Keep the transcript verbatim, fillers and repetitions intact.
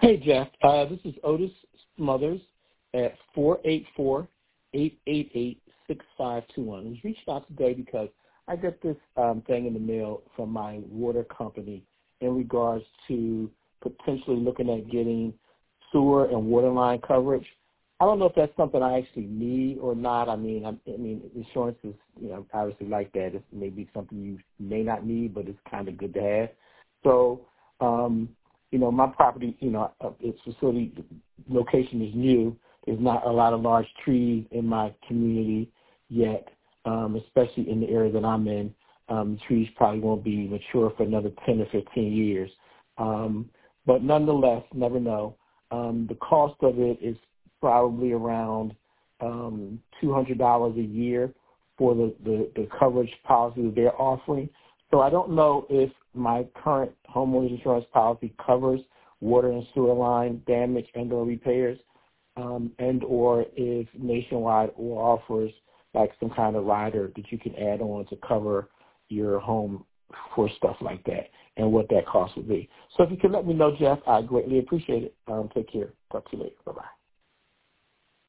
Hey, Jeff. Uh, this is Otis Smothers at four eight four, eight eight eight, six five two one. I was reached out today because I got this um, thing in the mail from my water company in regards to potentially looking at getting sewer and water line coverage. I don't know if that's something I actually need or not. I mean, I, I mean, insurance is, you know, obviously like that. It may be something you may not need, but it's kind of good to have. So, um, you know, my property, you know, uh, its facility location is new. There's not a lot of large trees in my community yet, um, especially in the area that I'm in. Um, trees probably won't be mature for another ten or fifteen years. Um, but nonetheless, never know. Um, the cost of it is probably around um, two hundred dollars a year for the, the, the coverage policy that they're offering. So I don't know if my current homeowners insurance policy covers water and sewer line damage and or repairs, um, and or if Nationwide or offers like some kind of rider that you can add on to cover your home for stuff like that and what that cost would be. So if you could let me know, Jeff, I greatly appreciate it. Um, take care. Talk to you later. Bye-bye.